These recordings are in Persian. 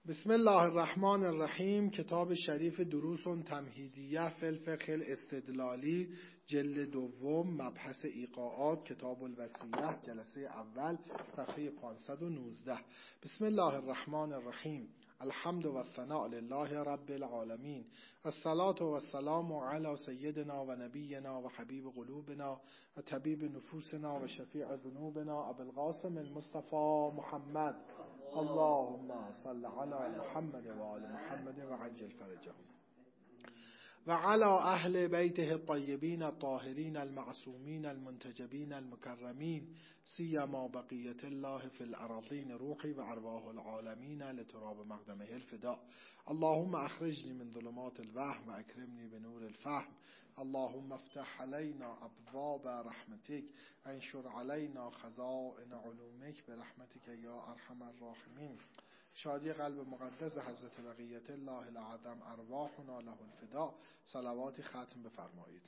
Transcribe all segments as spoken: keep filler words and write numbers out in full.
بسم الله الرحمن الرحیم. کتاب شریف دروس تمهیدیه فی الفقه الاستدلالی، جلد دوم، مبحث ایقاعات، کتاب الوصیه، جلسه اول، صفحه پانصد و نوزده. بسم الله الرحمن الرحیم. الحمد و الثناء لله رب العالمین، الصلاة و السلام علی سیدنا و نبینا و حبیب قلوبنا و طبیب نفوسنا و شفیع ذنوبنا ابو القاسم المصطفى محمد. اللهم صل علی محمد و آل محمد و عجل فرجهم و علی اهل بیته الطیبین الطاهرین المعصومین المنتجبین المکرمین، سیما بقیت الله فی الارضین، روحی و ارواح العالمین لتراب مقدمه الفداء. اللهم اخرجنی من ظلمات الوهم و اکرمنی بنور الفهم. اللهم افتح علینا ابواب رحمتک و انشر علینا خزائن علومک برحمتک یا ارحم الراحمین. شادی قلب مقدس حضرت بقیت الله الاعظم، ارواحنا له الفداء. صلواتی ختم بفرمایید.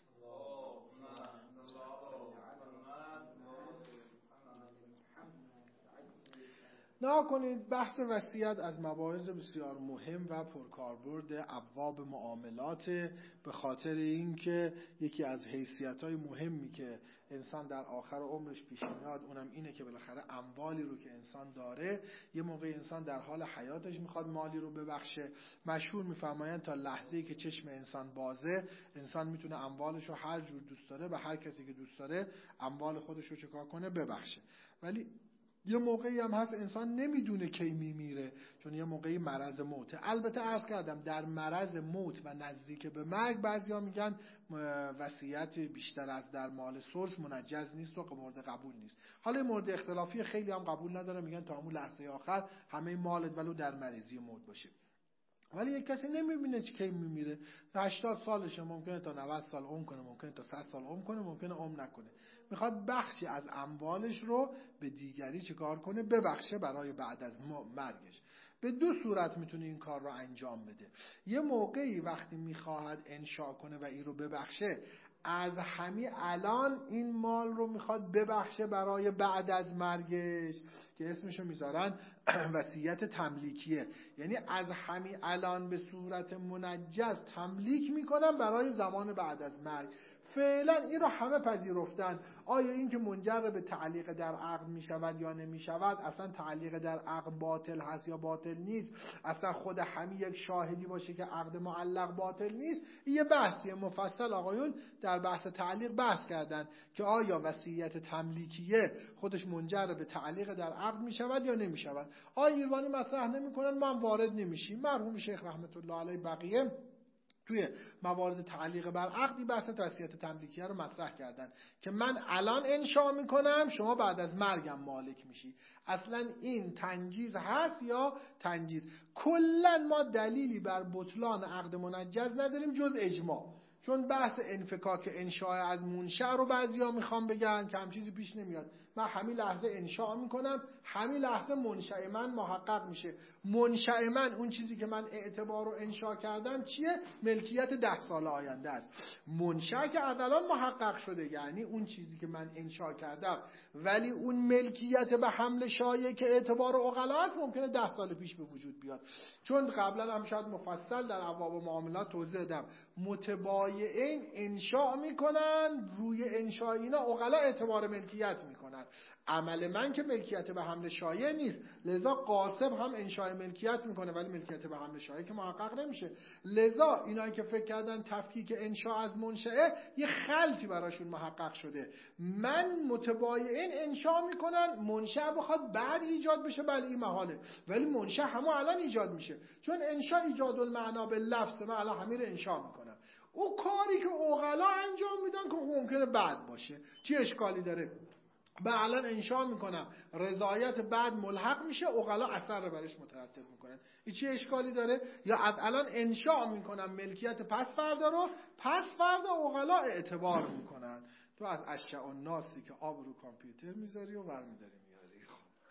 نه کنید بحث وصیت از مباحث بسیار مهم و پرکاربرد ابواب معاملات، به خاطر اینکه یکی از حیثیت‌های مهمی که انسان در آخر عمرش پیش میاد اونم اینه که بالاخره اموالی رو که انسان داره، یه موقع انسان در حال حیاتش میخواد مالی رو ببخشه. مشهور میفرمایند تا لحظه‌ای که چشم انسان بازه، انسان میتونه اموالش رو هر جور دوست داره به هر کسی که دوست داره اموال خودش رو چکار کنه، ببخشه. ولی یه موقعی هم هست انسان نمیدونه کی میمیره، چون یه موقعی مرض موته. البته عرض کردم در مرض موت و نزدیک به مرگ بعضیا میگن وصیت بیشتر از در مال ثلث منجز نیست و مورد قبول نیست. حالا مورد اختلافی، خیلی هم قبول نداره، میگن تا اون لحظه آخر همه مالت ولو در مریضی موت باشه. ولی یک کسی نمیبینه چه کی میمیره. هشتاد سالشه، ممکنه تا نود سال عمر کنه، ممکنه تا صد سال عمر کنه، ممکنه عمر نکنه. میخواد بخشی از اموالش رو به دیگری چیکار کنه؟ ببخشه برای بعد از مرگش. به دو صورت میتونه این کار رو انجام بده. یه موقعی وقتی میخواهد انشاء کنه و این رو ببخشه، از همین الان این مال رو میخواد ببخشه برای بعد از مرگش، که اسمشو میذارن وصیت تملیکیه. یعنی از همین الان به صورت منجز تملیک میکنم برای زمان بعد از مرگ. فعلا این رو همه پذیرفتن. آیا این که منجر به تعلیق در عقد می شود یا نمی شود، اصلا تعلیق در عقد باطل هست یا باطل نیست، اصلا خود همین یک شاهدی باشه که عقد معلق باطل نیست، یه بحثیه مفصل آقایون در بحث تعلیق بحث کردن که آیا وصیت تملیکیه خودش منجر به تعلیق در عقد می شود یا نمی شود. آیا ایرانی مطرح نمی کنن، ما هم وارد نمیشیم. مرحوم شیخ رحمت الله علیه بقیه توی موارد تعلیق بر عقدی بحث وصیت تملیکیه رو مطرح کردن که من الان انشاء میکنم، شما بعد از مرگم مالک میشی. اصلا این تنجیز هست یا تنجیز؟ کلا ما دلیلی بر بطلان عقد منجز نداریم جز اجماع. چون بحث انفکاک انشاء از منشأ رو بعضیا میخوام بگن که هم چیزی پیش نمیاد. من همین لحظه انشاء میکنم، همین لحظه منشأ من محقق میشه. منشأ من، اون چیزی که من اعتبار رو انشاء کردم چیه؟ ملکیت ده سال آینده است. منشأ که الان محقق شده، یعنی اون چیزی که من انشاء کردم، ولی اون ملکیت به حمل شایع که اعتبار عقلا است ممکنه ده سال پیش به وجود بیاد. چون قبلا هم شاید مفصل در ابواب معاملات توضیح دادم، متبایعین انشاء میکنن، روی انشاء اینا عقلا اعتبار ملکیت میکنن. عمل من که ملکیت به حمل شایع نیست، لذا قاسم هم انشاء ملکیت میکنه ولی ملکیت به حمل شایع که محقق نمیشه. لذا اینایی که فکر کردن تفکیک انشاء از منشأ، یه خلطی براشون محقق شده. من متبایعین انشاء میکنن، منشأ بخواد بعد ایجاد بشه بله این محاله، ولی منشأ همون الان ایجاد میشه. چون انشاء ایجاد المعنا به لفظ، من الان همین رو انشاء میکنم. او کاری که عقلا انجام میدن که ممکنه بعد باشه، چی اشکالی داره؟ به الان انشاء میکنم، رضایت بعد ملحق میشه، عقلا اثر رو برش مترتب میکنن، این چی اشکالی داره؟ یا از الان انشاء میکنم ملکیت پس فردا رو، پس فردا عقلا اعتبار میکنن. تو از اشیاء الناسی که آب رو کامپیوتر میذاری و برمیداری میاری.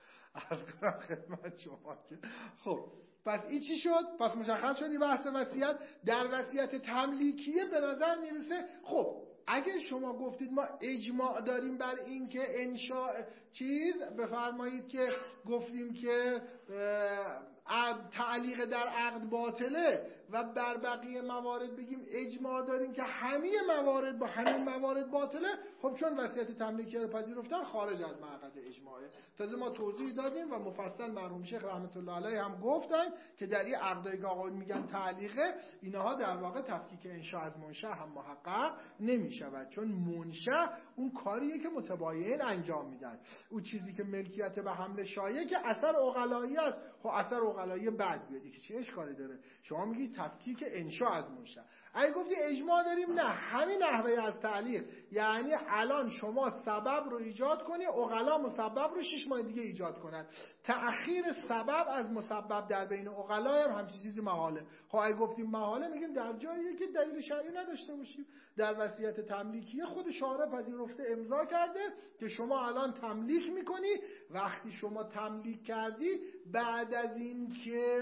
خب از کنم خدمت شما که خب پس این چی شد؟ پس مشخص شد این بحث وصیت. در وصیت تملیکیه به نظر میرسه خب اگر شما گفتید ما اجماع داریم بر این که انشاء چیز، بفرمایید که گفتیم که تعلیق در عقد باطله و بر بقیه موارد بگیم اجماع داریم که همه موارد با همین موارد باطله، خب چون وصیت تملیکیه رو پذیرفتن خارج از معقد اجماعه. تازه ما توضیح دادیم و مفصل مرحوم شیخ رحمت الله علیه هم گفتن که در این عقدایی که آقا میگن تعلیقه، اینها در واقع تفکیک انشاء از منشأ هم محقق نمیشود، چون منشأ اون کاریه که متباین انجام میدن. اون چیزی که ملکیت به حمل شایع که اثر عقلایی است، خب اثر عقلایی بعد بیاد که چه اشکالی داره؟ شما میگی تفکیک انشاء از منشأ. اگه گفتی اجماع داریم، نه، همین نحوه از تعلیق، یعنی الان شما سبب رو ایجاد کنی، عقلا مسبب رو شش ماه دیگه ایجاد کنن. تأخیر سبب از مسبب در بین عقلا هم همچین چیزی محاله. خب اگه گفتیم محاله، میگیم در جایی که دلیل شرعی نداشته باشیم. در وصیت تملیکیه خود شارع پذیرفته امضا کرده که شما الان تملیک میکنی. وقتی شما تملیک کردی، بعد از این که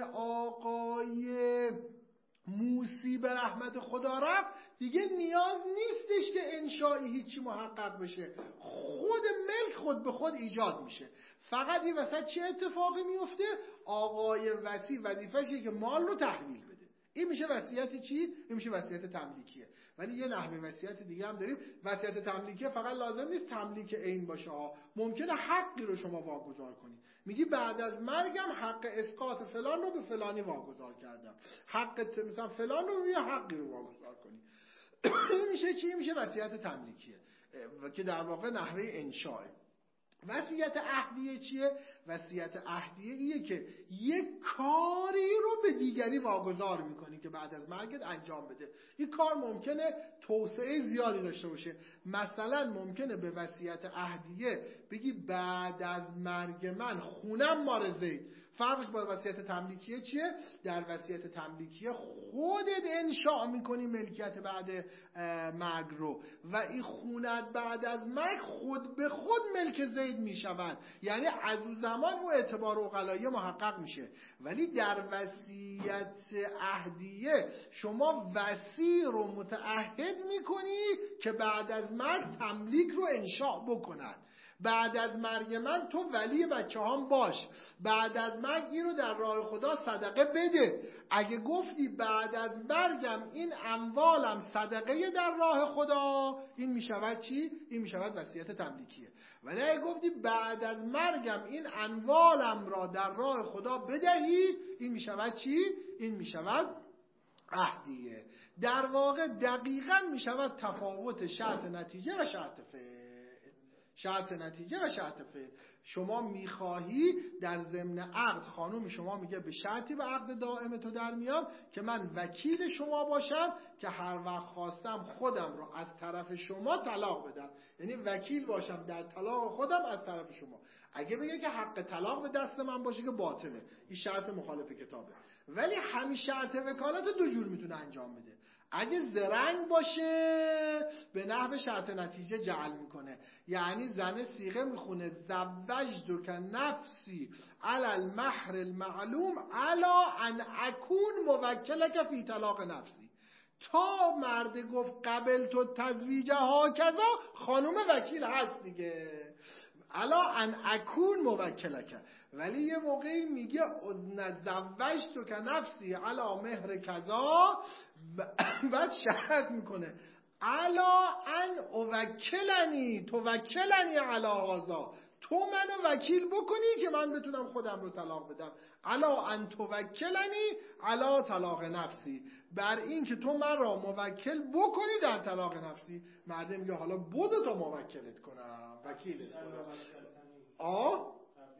آقای موسی به رحمت خدا رفت، دیگه نیاز نیستش که انشایی هیچی محقق بشه، خود ملک خود به خود ایجاد میشه. فقط این وسط چه اتفاقی میفته؟ آقای وصی وظیفه‌شه که مال رو تحویل بده. این میشه وصیت چی؟ این میشه وصیت تملیکیه. ولی یه نحوه وصیت دیگه هم داریم. وصیت تملیکیه فقط لازم نیست تملیک عین باشه ها، ممکنه حقی رو شما واگذار کنی. میگی بعد از مرگم حق اسقاط فلان رو به فلانی واگذار کردم، حق مثلا فلان رو یه حقی رو واگذار کنی. این میشه چی؟ میشه وصیت تملیکیه که در واقع نحوه انشاء. وصیت عهدیه چیه؟ وصیت عهدیه ایه که یک کاری رو به دیگری واگذار میکنی که بعد از مرگت انجام بده. این کار ممکنه توسعه زیادی داشته باشه. مثلا ممکنه به وصیت عهدیه بگی بعد از مرگ من خونم مال زید. فرقش با وصیت تملیکیه چیه؟ در وصیت تملیکیه خودت انشاء میکنی ملکیت بعد مرگ رو و این خونت بعد از مرگ خود به خود ملک زید میشود، یعنی از اون زمان اون اعتبار عقلایی محقق میشه. ولی در وصیت عهدیه شما وصی رو متعهد میکنی که بعد از مرگ تملیک رو انشاء بکند. بعد از مرگ من تو ولی بچه هم باش، بعد از مرگ این رو در راه خدا صدقه بده. اگه گفتی بعد از مرگم این اموالم صدقه در راه خدا، این میشود چی؟ این میشود وصیت تملیکیه. ولی اگه گفتی بعد از مرگم این اموالم را در راه خدا بدهید، این میشود چی؟ این میشود عهدیه. در واقع دقیقاً میشود تفاوت شرط نتیجه و شرط فعل. شرط نتیجه و شرط فعل. شما میخواهی در ضمن عقد، خانم شما میگه به شرطی به عقد دائم تو در میام که من وکیل شما باشم که هر وقت خواستم خودم رو از طرف شما طلاق بدم، یعنی وکیل باشم در طلاق خودم از طرف شما. اگه بگه که حق طلاق به دست من باشه که باطله، این شرط مخالف کتابه. ولی همین شرط وکالت دو جور میتونه انجام بده. اگه زرنگ باشه به نحو شرط نتیجه جعل میکنه، یعنی زنه صیغه میخونه زوجتک نفسی علی المهر المعلوم علی ان اکون موکلک فی طلاق نفسی. تا مرد گفت قبل تو تزویج ها کذا، خانوم وکیل هست دیگه، الا ان اکون موکلک. ولی یه موقعی میگه زوجتو که نفسی علا مهر کذا، بعد شرط میکنه الا ان اوکلنی توکلنی علا هذا، تو منو وکیل بکنی که من بتونم خودم رو طلاق بدم. الا ان توکلنی علا طلاق نفسی، بر این که تو من را موکل بکنی در طلاق نفسی. مرده میگه حالا بودو تا موکلت کنم، وکیلت کنم. آه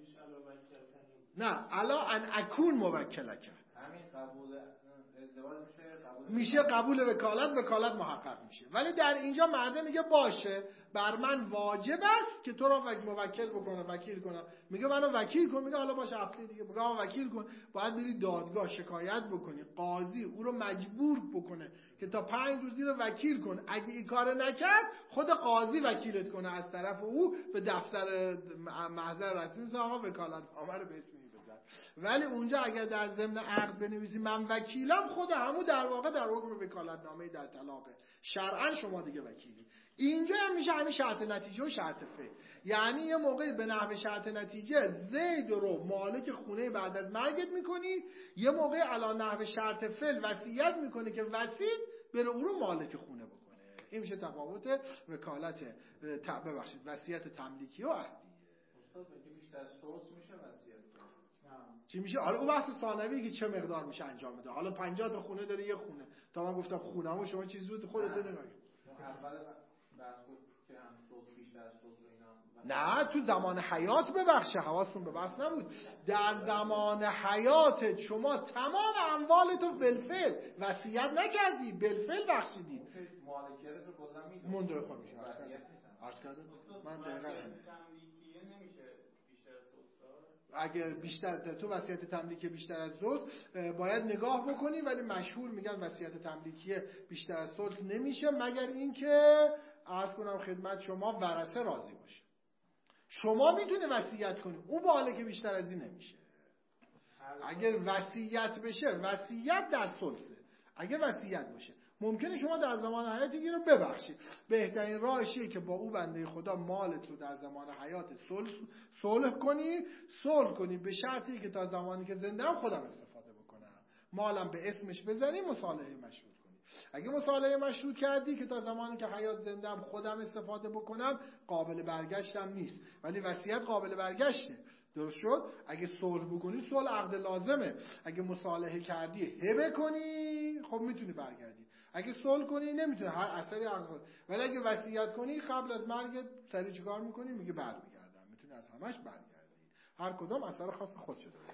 نه، الا ان اکون موکلک، همین قبول ازدواج میشه قبول میشه قبول وکالت، وکالت محقق میشه. ولی در اینجا مرده میگه باشه بر من واجب است که تو را موکل بکنم، وکیل کنم. میگه منو وکیل کن، میگه حالا باشه هفته دیگه. میگه آقا وکیل کن، باید بری دادگاه شکایت بکنی، قاضی او رو مجبور بکنه که تا پنج روز رو وکیل کن. اگه این کار نکرد خود قاضی وکیلت کنه از طرف او به دفتر محضر رسمی، میگه آقا وکالت نامه رو به اسم این بزن. ولی اونجا اگر در ضمن عقد بنویسی من وکیلم، خود همون در واقع در حکم وکالتنامه در طلاق شرعا شما دیگه وکیلی. اینجا هم میشه همین شرط نتیجه و شرط فعل. یعنی یه موقعی به نحو شرط نتیجه زید رو مالک خونه بعد از مرگت میکنی، یه موقعی علی نحو شرط فعل وصیت میکنه که وسیع بره او رو مالک خونه بکنه. این میشه تفاوت وکالت ببخشید وصیت تملیکی و عهدیه. استاد میگه بیشتر از ثلث میشه وصیت کنه. چی میشه؟ حالا اون بحث ثانوی که چه مقدار میشه انجام بده. حالا پنجاه تا خونه داره یه خونه. تا من گفتم خونه‌مو شما چیزی بود خودت نگاه. اول بحث بود که هم ثلث بیشتر از ثلث و اینا. نه تو زمان حیات ببخشه، حواستون به بحث نبود. در زمان حیات شما تمام اموالتو بالفعل وصیت نکردی، بالفعل بخشیدی. مالکیتش رو کلا میدونی. مونده خود میشه. عرض کردم. من دقیقاً تملیکیه نمیشه بیشتر از ثلث. اگر بیشتر تو وصیت تملیکی بیشتر از ثلث باید نگاه بکنی، ولی مشهور میگن وصیت تملیکی بیشتر از ثلث نمیشه مگر اینکه عرض کنم خدمت شما ورثه راضی باشه. شما میتونی وصیت کنی، اون باله که بیشتر از این نمیشه. اگر وصیت بشه وصیت در ثلثه. اگر وصیت باشه ممکنه شما در زمان حیات این رو ببخشید. بهترین راهش اینه که با او بنده خدا مالت رو در زمان حیات صلح صلح کنی، صلح کنی به شرطی که تا زمانی که زنده هم خودم استفاده بکنم. مالم به اسمش بزنی، مصالحه مشروط کنی. اگه مصالحه مشروط کردی که تا زمانی که حیات زنده هم خودم استفاده بکنم، قابل برگشتم نیست. ولی وصیت قابل برگشته. درست شد؟ اگه صلح بکنی صلح عقد لازمه. اگه مصالحه کردی هبه کنی خب میتونی برگردی. اگه صلح کنی نمیتونی، هر اثری عقد. ولی اگه وصیت کنی قبل از مرگ سری چیکار میکنی؟ میگه برمیگردم. میتونی از همش برگردی. هر کدام اثر خاص خودشو داره.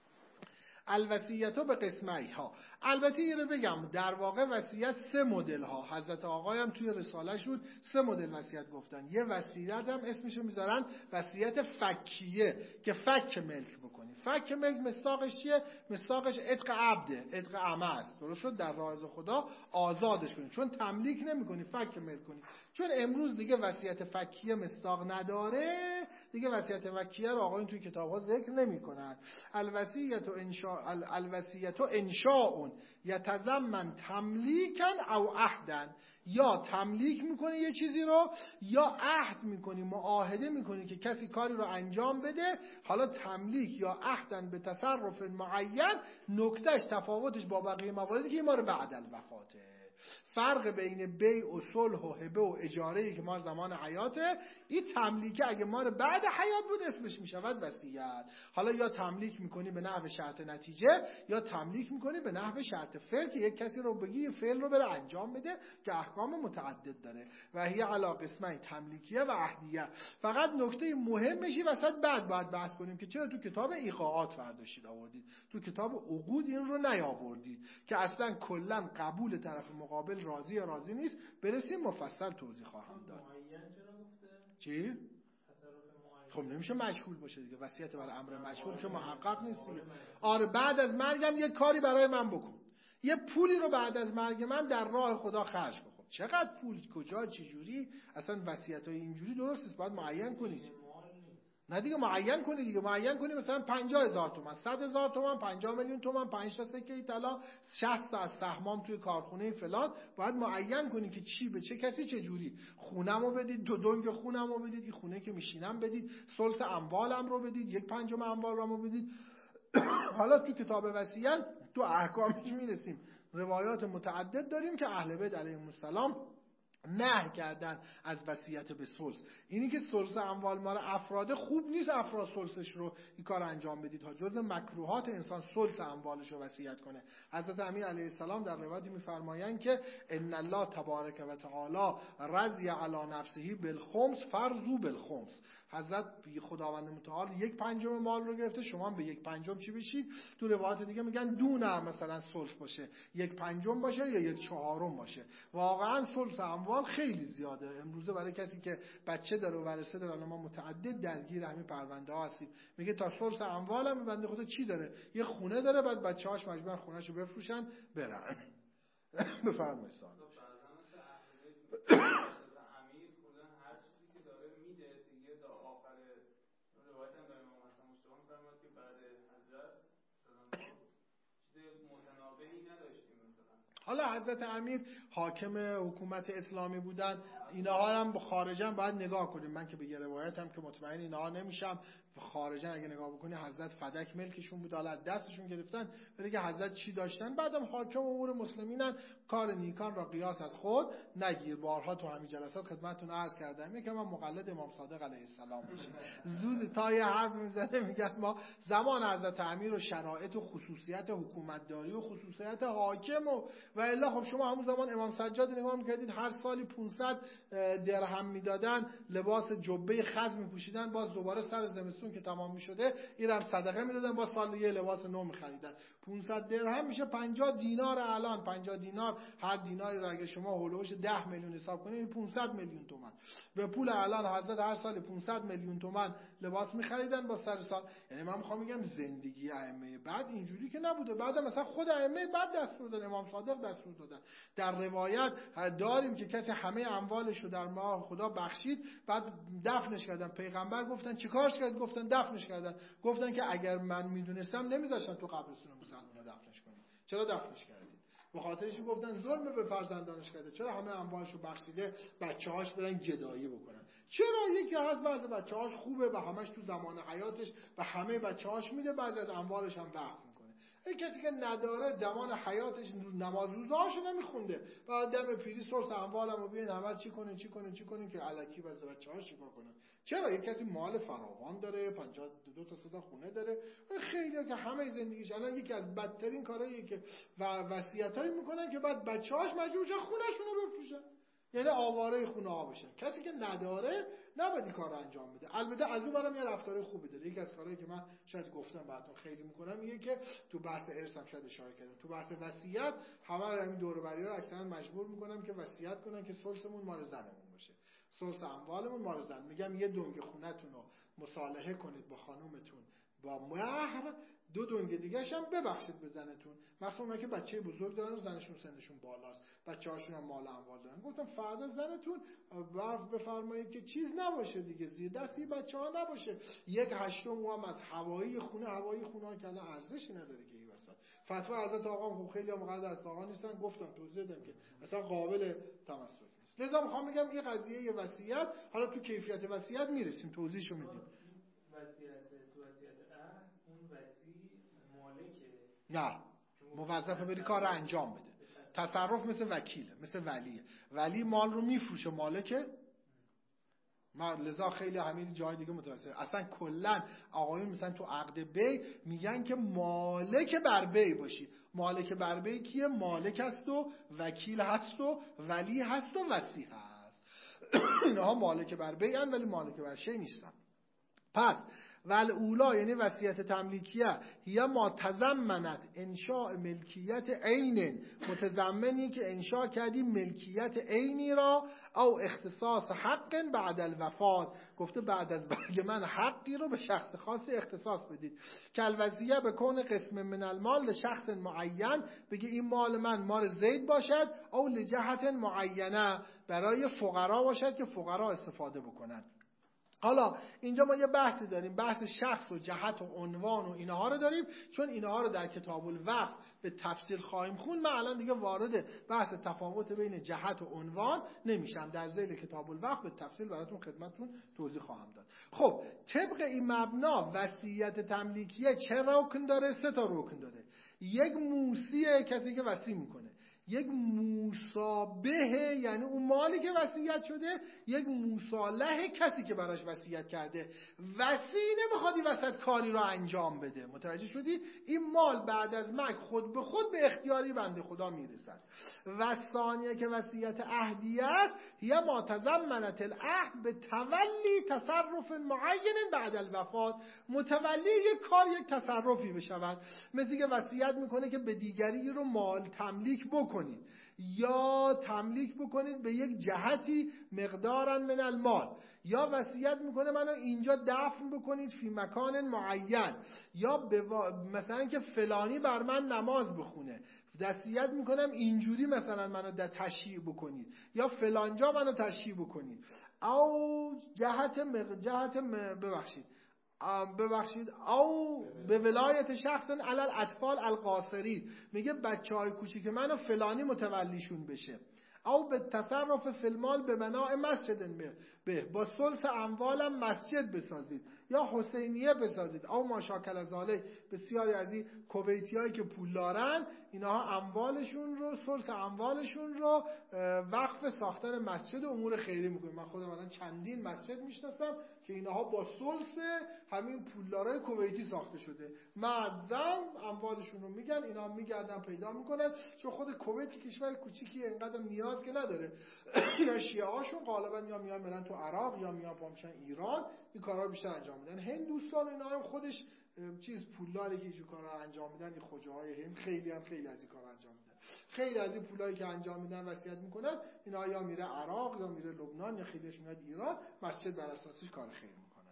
الوصیتو به قسمه ها. البته یه رو بگم در واقع وصیت سه مدل ها. حضرت آقای هم توی رساله شد سه مدل وصیت گفتن. یه وصیت هم اسمشو میذارن وصیت فکیه که فک ملک بکنی. فک ملک مصداقش چیه؟ مصداقش عتق عبده، عتق عمد. درست شد؟ در راه خدا آزادش کنی. چون تملیک نمی‌کنی، فک ملک کنی. چون امروز دیگه وصیت فکیه مصداق نداره، دیگه وصیت فکیه رو آقایون توی کتاب‌ها ذکر نمی‌کنن. الوصیت انشاء الوصیت انشاء یتضمن تملیکا او عهدا. یا تملیک میکنی یه چیزی رو یا عهد میکنی، معاهده میکنی که کسی کاری رو انجام بده. حالا تملیک یا عهدن به تصرف معین، نکتهش تفاوتش با بقیه مواردی که ما رو بعد الوفاته. فرق بین بیع و صلح و هبه و اجاره‌ای که ما زمان حیاته، این تملیکه اگه ما رو بعد حیات بود اسمش میشود وصیت. حالا یا تملیک میکنی به نحو شرط نتیجه یا تملیک میکنی به نحو شرط فعل که یک کسی رو بگی فعل رو بره انجام بده که احکام متعدد داره. و هی علی قسمین تملیکیه و عهدیه. فقط نکته مهمشی وسط بعد باید بحث کنیم که چرا تو کتاب ایقاعات فرداشید آوردید، تو کتاب عقود این رو نیاوردید که اصلا کلا قبول طرف مقابل راضی یا راضی نیست. برسیم مفصل توضیح خواهم داد. چی؟ خب نمیشه مجهول باشه دیگه. وصیت بر امر مجهول که محقق نیست دیگه. آره بعد از مرگم یه کاری برای من بکن، یه پولی رو بعد از مرگ من در راه خدا خرج کن. خب چقدر پول، کجا، چه جوری؟ اصلا وصیت‌های اینجوری درست نیست. باید معین کنی. نه دیگه معین کنی دیگه. معین کنی مثلا پنجاه هزار تومان، صد هزار تومان، پنجاه میلیون تومان، پنج تا سکه طلا، شصت تا از سهمام توی کارخونه فلان. باید معین کنی که چی به چه کسی چه جوری. خونمو بدید، دو دنگ خونمو بدید، این خونه که میشینم بدید، ثلث اموالم رو بدید، یک پنجم اموالمو بدید. حالا تو کتاب وصیت تو احکامش میرسیم. روایات متعدد داریم که اهل بیت علیهم السلام نهی کردن از وصیت به ثلث. اینی که ثلث اموال مال افراد خوب نیست، افراد ثلثش رو این کار انجام بدید ها. جزء مکروهات انسان ثلث اموالش رو وصیت کنه. حضرت امیر علیه السلام در روایتی میفرمایند که ان الله تبارک و تعالی رضی علی نفسه بالخمس فرضوا بالخمس. حضرت خداوند متعال یک پنجم مال رو گرفته، شما هم به یک پنجم چی بشید؟ تو روایت دیگه میگن دونه مثلا ثلث باشه، یک پنجم باشه یا یک چهارم باشه. واقعا ثلث اموال خیلی زیاده. امروزه برای کسی که بچه داره و ورثه داره، ما متعدد درگیر همین پرونده ها هستیم. میگه تا ثلث اموال هم بنده خدا چی داره؟ یه خونه داره، بعد بچه‌هاش مجبورن خونه‌شو بفروشن برن. بفرمایید. حالا حضرت امیر حاکم حکومت اسلامی بودن، اینها هم خارجا باید نگاه کنیم. من که به یه روایتم که مطمئن اینها نمیشم، خارجا اگه نگاه بکنی حضرت فدک ملکشون بود، حالا دستشون گرفتن، ولی که حضرت چی داشتن؟ بعدم حاکم امور مسلمینن، کار نیکان را قیاس از خود نگیر. بارها تو همین جلسات خدمتتون عرض کردم که من مقلد امام صادق علیه السلام میشم. زود تا یه حرف میزنه میگن ما زمان حضرت امیر و شرایط و خصوصیت حکومتداری و خصوصیت حاکم و و الا خب شما همون زمان امام سجاد نگاه میکردید هر سالی پانصد درهم میدادن، لباس جبه خز میپوشیدن، باز دوباره سر زمستون که تمام میشده اینم صدقه میدادن، با سال یه لباس نو میخریدن. پانصد درهم میشه پنجاه دینار. الان پنجاه دینار، هر دیناری رو اگه شما هولوش ده میلیون حساب کنید پانصد میلیون تومان. به پول الان حضرت هر سال پانصد میلیون تومان لباس میخریدن با سر سال. یعنی من میخوام بگم زندگی ائمه بعد اینجوری که نبوده. بعد مثلا خود ائمه بعد دستور دادن، امام صادق دستور دادن. در روایت داریم که کسی همه اموالش رو در ماه خدا بخشید، بعد دفنش کردن. پیغمبر گفتن چیکارش کرد؟ گفتن دفنش کردن. گفتن که اگر من میدونستم نمیذاشتم تو قبرستون مسلمونا دفنش کنی. چرا دفنش کردی؟ به خاطرش گفتن ظلم به فرزندانش کرده. چرا همه اموالشو بخشیده بچه‌هاش برن گدایی بکنن؟ چرا یکی از بعض بچه‌هاش خوبه و همش تو زمان حیاتش و همه بچه‌هاش میده، بعد از اموالش هم وقف میکنه. این کسی که نداره زمان حیاتش نماز روزهاشو نمیخونده، بعد دم پیری سورس اموالمو بیان همه چی کنین چی کنین چی کنین که الکی واسه بچه‌هاش چیکار کنن؟ چرا یک کسی مال فراوان داره، پنجاه دو تا سه خونه داره، خیلی‌ها که همه زندگیش الان یکی از بدترین کارهاییه که و وصیتایی میکنن که بعد بچه‌هاش مجبور شن خونه‌شون رو بفروشن، یعنی آواره خونه ها بشن. کسی که نداره نباید این کار رو انجام بده. البته از اون برم یه رفتار خوبی داره. یکی از کارهایی که من شاید گفتم بعداً خیلی میکنم میگه که تو بحث ارث هم شاید اشاره کردم، تو بحث وصیت همه همین دور و بری‌ها رو اکثرا مجبور میکنم که وصیت کنن که ثلثمون مال زنمون باشه، ثلث اموالمون مال زن. میگم یه دنگ خونه‌تون رو مصالحه کنید با خانومتون با مهر، دو دنگ دیگه‌ش هم ببخشید به زنتون، مثلا اونایی که بچه بزرگ دارن و زنشون سنشون بالاست، بچه‌هاشون هم مال اموال دارن. گفتم فردا زنتون برف بفرمایید که چیز نباشه دیگه، زیر دستی بچه‌ها نباشه. یک هشتم هم از هوایی خونه، هوایی خونه که الان ارزشی نداره که این وسط. فتوا حضرت آقا خب خیلی هم مقدر از آقا نیستن، گفتم توضیح دادم که اصلا قابل تمسک نیست. لذا میخوام بگم این قضیه یه وصیت، حالا تو کیفیت وصیت میرسیم توضیحشو میدیم. وصیت تو وصیت عهد اون وصی مالکه؟ نه، موظفه بری کار رو انجام بده. تصرف مثل وکیله، مثل ولیه. ولی مال رو میفروشه، مالکه. ما لذا خیلی همین جای دیگه متوسط اصلا کلا آقایون مثلا تو عقد بی میگن که مالک بر بی باشی. مالک بر بی کیه؟ مالک هست و وکیل هست و ولی هست و وصی هست. اینها مالک بر بی هستن ولی مالک بر شی نیستن. پس ول اولا یعنی وصیت تملیکیه یا ما تضمنت انشاء ملکیت عین، متضمنی که انشاء کردی ملکیت عینی را او اختصاص حق بعد الوفات. گفته بعد از مرگ من حقی رو به شخص خاصی اختصاص بدید. که الوصیه به کون قسم من المال لشخص معین، بگه این مال من مال زید باشد، او لجهت معینه برای فقرا باشد که فقرا استفاده بکنن. حالا اینجا ما یه بحثی داریم، بحث شخص و جهت و عنوان و اینها رو داریم، چون اینها رو در کتاب الوقف به تفصیل خواهیم خون. من الان دیگه وارد بحث تفاوت بین جهت و عنوان نمیشم، در ذیل کتاب الوقف به تفصیل براتون خدمتتون توضیح خواهم داد. خب طبق این مبنا وصیت تملیکیه چه رکن داره؟ سه تا رکن داره. یک موصیه، کسی که وصی میکنه. یک موصابه یعنی اون مالی که وصیت شده. یک موصالح کسی که براش وصیت کرده. وصی نمیخواد این وسط کاری رو انجام بده. متوجه شدی؟ این مال بعد از مرگ خود به خود به اختیاری بنده خدا میرسد. و ثانیه که وصیت عهدیه است، یا ما تضمنت العهد به تولی تصرف معین بعد الوفات. متولی یک کار یک تصرفی بشود، مثل که وصیت میکنه که به دیگری رو مال تملیک بکنید یا تملیک بکنید به یک جهتی مقدارا من المال، یا وصیت میکنه منو اینجا دفن بکنید فی مکان معین، یا بوا... مثلا که فلانی بر من نماز بخونه، وصیت میکنم اینجوری مثلا منو در تشییع بکنید، یا فلانجا منو تشییع بکنید. او جهت مق... جهت م... ببخشید ببخشید او به ولایت شخص علل اطفال القاصرین، میگه بچه های کوچیک منو فلانی متولیشون بشه. او به تصرف فیلمال به مناع مسجد به با ثلث اموالم مسجد بسازید یا حسینیه بسازید. او ماشاکل ذالک، بسیاری از این کویتی هایی که پول دارن اینها اموالشون رو ثلث اموالشون رو وقف ساختن مسجد و امور خیری میکنه. من خودم الان چندین مسجد میشناسم که اینها با ثلث همین پولدارای کویتی ساخته شده. مرد زن اموالشون رو میگن، اینا میگردن پیدا میکنن، چون خود کویت کشور کوچیکی اینقدر نیاز که نداره. اینا شیعه هاشون غالبا یا میان برن تو عراق یا میان پامشن ایران این کارا رو بیشتر انجام میدن. هندوستان اینا هم خودش چیز پولداری که این کارا رو انجام میدن، این خواجه‌های هند خیلی هم خیلی از این کارا انجام میدن. خیلی از این پولایی که انجام میدن وصیت میکنن، اینا یا میره عراق یا میره لبنان یا خیلیش میاد ایران، مسجد بر اساسش کار خیر میکنن.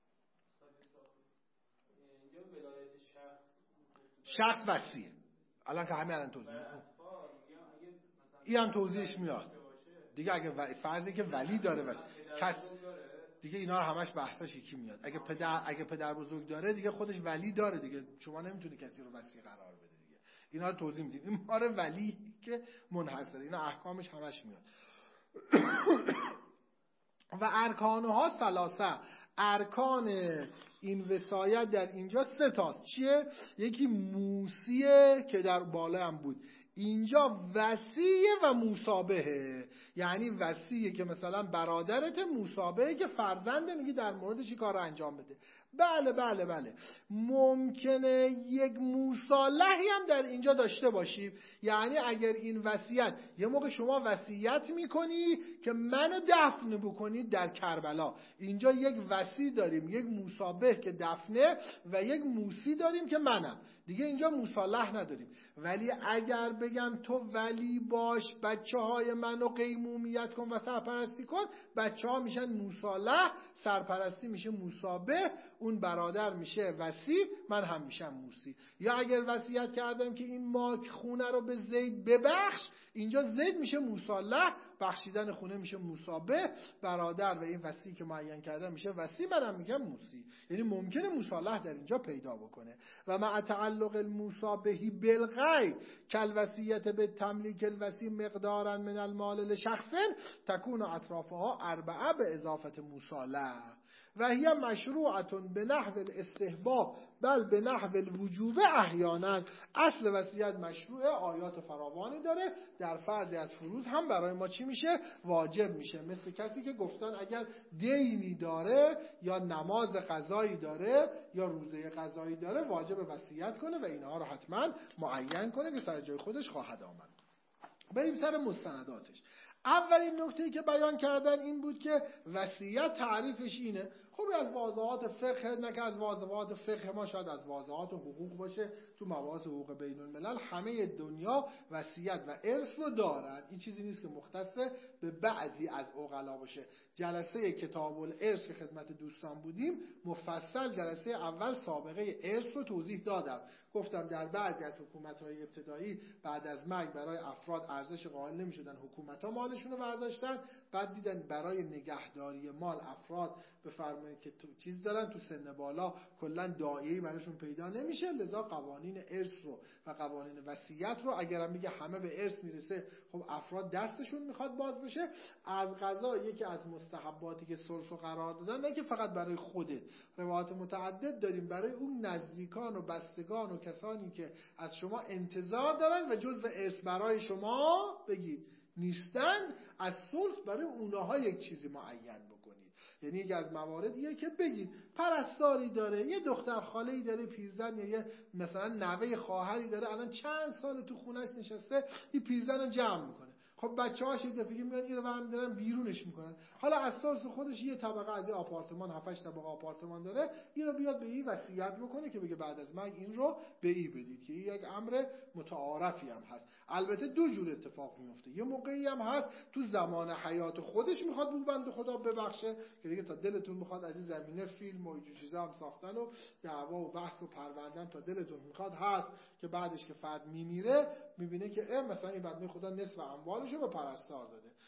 اینجا ولایت شخص شخص وصیه. الان که همین الان توضیح میدم. این هم توضیحش میاد. دیگه اگه فرضی که ولی داره بس کس دیگه اینا همش بحثش یکی میاد. اگه پدر اگه پدر بزرگ داره دیگه خودش ولی داره دیگه، شما نمیتونی کسی رو وصی قرار بده دیگه. اینا رو توضیح میدیم. این ماره ولی که منحصره، اینا احکامش همش میاد. و ارکانها ثلاثه، ارکان این وصایت در اینجا سه تاست. چیه؟ یکی موصیه که در بالا هم بود، اینجا وصیه و مصابهه، یعنی وصیه که مثلا برادرت، مصابهه که فرزنده، میگی در موردش کار رو انجام بده. بله بله بله ممکنه یک مصالحی هم در اینجا داشته باشیم، یعنی اگر این وصیت یه موقع شما وصیت میکنی که منو دفن بکنید در کربلا، اینجا یک وصی داریم، یک مصابه که دفنه و یک موصی داریم که منم، دیگه اینجا مصالح نداریم. ولی اگر بگم تو ولی باش، بچه های منو قیمومیت کن و سرپرستی کن، بچه ها میشن مصالح، سرپرستی میشه مصابه، اون برادر میشه وصی، من هم میشم موصی. یا اگر وصیت کردم که این ماک خونه رو به زید ببخش، اینجا زید میشه مصالح، بخشیدن خونه میشه مصابه، برادر و این وصی که معین کردم میشه وصی، منم میگم موصی. یعنی ممکنه مصالح در اینجا پیدا بکنه. و مع تعلق المصابهی بالغیب کالوصیت به تملیک الوصی مقدارا من المال لشخص تکون اطرافها اربعه به اضافه مصالح و هی مشروعه به نحو الاستحباب بل به نحو الوجوب احیانا. اصل وصیت مشروعه، آیات فراوانی داره، در فرضی از فروض هم برای ما چی میشه؟ واجب میشه. مثل کسی که گفتن اگر دینی داره یا نماز قضایی داره یا روزه قضایی داره واجب وصیت کنه و اینها رو حتما معین کنه که سر جای خودش خواهد آمد. بریم سر مستنداتش. اولین نکته‌ای که بیان کردن این بود که وصیت تعریفش اینه. خوبی از واضحات فقه، نه که از واضحات فقه ما، شاید از واضحات حقوق باشه. تو مباحث حقوق بین الملل همه دنیا وصیت و ارث رو دارن، این چیزی نیست که مختص به بعضی از عقلا باشه. جلسه کتاب الارث که خدمت دوستان بودیم مفصل جلسه اول سابقه ارث رو توضیح دادم. گفتم در بعضی از حکومت‌های ابتدایی بعد از مرگ برای افراد ارزش قائل نمی‌شدن، حکومت‌ها مالشون رو برداشتن، بعد دیدن برای نگهداری مال افراد بفرمایید که تو چیز دارن، تو سن بالا کلا داعیه‌ای براشون پیدا نمیشه، لذا قوانین ارث رو و قوانین وصیت رو اگرم میگه همه به ارث میرسه، خب افراد دستشون میخواد باز بشه. از قضا یکی از مستحباتی که ثلث قرار دادن، نه که فقط برای خودت، روایات متعدد داریم برای اون نزدیکان و بستگان و کسانی که از شما انتظار دارن و جزء ارث برای شما بگید نیستن، از ثلث برای اونها یک چیزی معین بکنید. یعنی یک از مواردیه که بگید پرستاری داره، یه دختر خاله‌ای داره، پیرزن، یا یه مثلا نوه خواهری داره، الان چند سال تو خونش نشسته، این پیرزن رو جمع میکنه. خب بچه‌هاش یه دفعه میاد اینو برمی‌دارن بیرونش میکنن. حالا از ثلث خودش یه طبقه از آپارتمان، هفت هشت طبقه آپارتمان داره، اینو بیاد به این وصیت بکنه که بگه بعد از من این رو به این بدید، که این یک امر متعارفی هم هست. البته دو جور اتفاق میفته. یه موقعی هم هست تو زمان حیات خودش میخواد بو بنده خدا ببخشه که دیگه تا دلتون میخواد از این زمینه فیلم و اینجور چیزا هم ساختن و دعوا و بحث و پروندن تا دلتون میخواد هست که بعدش که فرد میمیره میبینه که مثلا این بنده خدا نصف اموالشو به پرستار داده.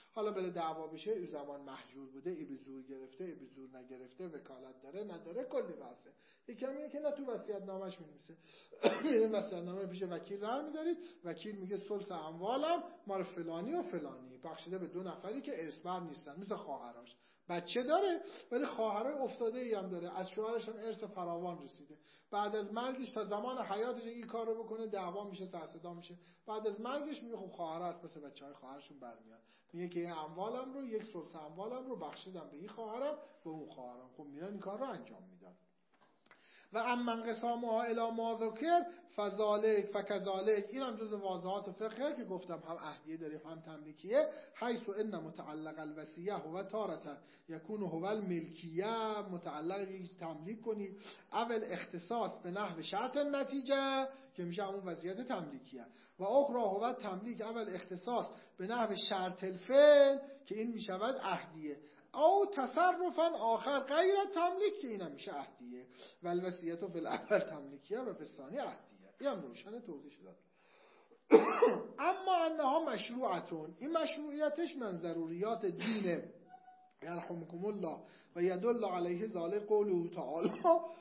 حالا بره دعوا بشه، این زمان محجور بوده، ای به زور گرفته، ای به زور نگرفته، وکالت داره نداره، کلی بحثه. یکی هم اینه که نه تو وصیت نامش می‌نویسه این وصیت نامه پیش وکیل برمی‌دارید، وکیل میگه ثلث اموالم مال فلانی و فلانی بخشیده به دو نفری که ارثبر نیستن، مثل خواهرش. بچه داره ولی خواهرای افتاده‌ای هم داره، از شوهرش هم ارث فراوان رسیده. بعد از مرگش تا زمان حیاتش این کارو بکنه دعوا میشه، سر صدا میشه. بعد از مرگش میگه خب خواهرات مثل بچهای خواهرشون برمیاد، میگه که این اموالم رو، یک ثلث اموالم رو بخشیدم به این خواهرم به اون خواهرم. خب میرن این کار رو انجام میدن. و اما انقسامها الی ما ذکر فذالک فکذالک، این هم جز واضحات فقهه که گفتم هم عهدیه داریم هم تملیکیه. حیث ان متعلق الوصیه هو تارة یکون هو الملکیه، متعلق یک تملیک کنید، اول اختصاص به نحو شرط النتیجه که میشه همون وصیت تملیکیه، و اخرى هو تملیک اول اختصاص به نحو شرط الفعل که این میشود عهدیه، او تصرفا آخر غیر تملیک که این هم میشه عهدیه. و الوصیت فی الاول تملیکیه و فی الثانی عهدیه. این هم روشن توضیح شد. اما انها مشروعتون، این مشروعیتش من ضروریات دینه یرحمکم الله و یدل علیه ذلک قوله تعالی